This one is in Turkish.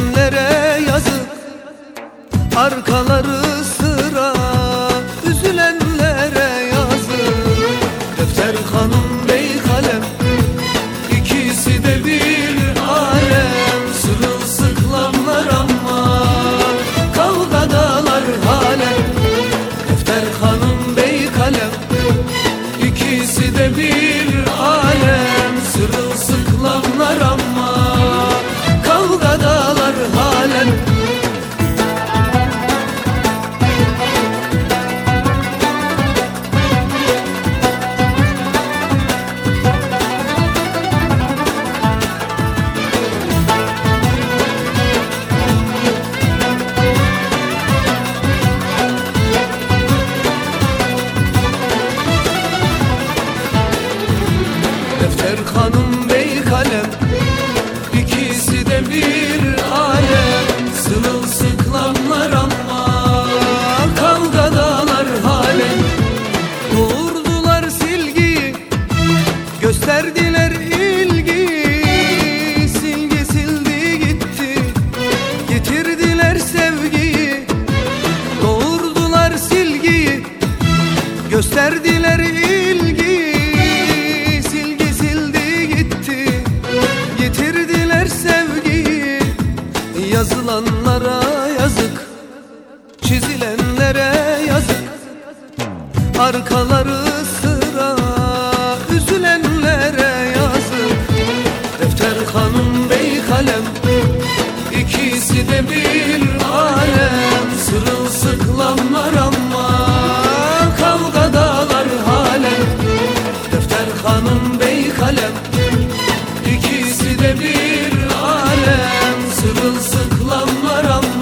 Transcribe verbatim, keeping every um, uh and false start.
Çizilenlere yazık, arkaları sıra, üzülenlere yazık. Defter kanun bey kalem, ikisi de bir alem. Sırılsıklamlar ama kavgadalar halen. Defter kanun bey kalem, ikisi de bir alem. Sırılsıklamlar ama kavgadalar halen. Defter kanun bey kalem, ikisi de bir alem. Sırılsıklamlar ama kavgadalar halen. Doğurdular silgiyi, gösterdiler ilgi. Silgi sildi gitti, getirdiler sevgiyi. Doğurdular silgiyi, gösterdiler ilgi. Yazılanlara yazık, çizilenlere yazık, arkaları sıra, üzülenlere yazık. Defter kanun bey kalem, ikisi de bir alem. Sırılsıklamlar ama kavgadalar halen. Defter kanun bey kalem, ikisi de bir alem. Sırılsıklamlar ama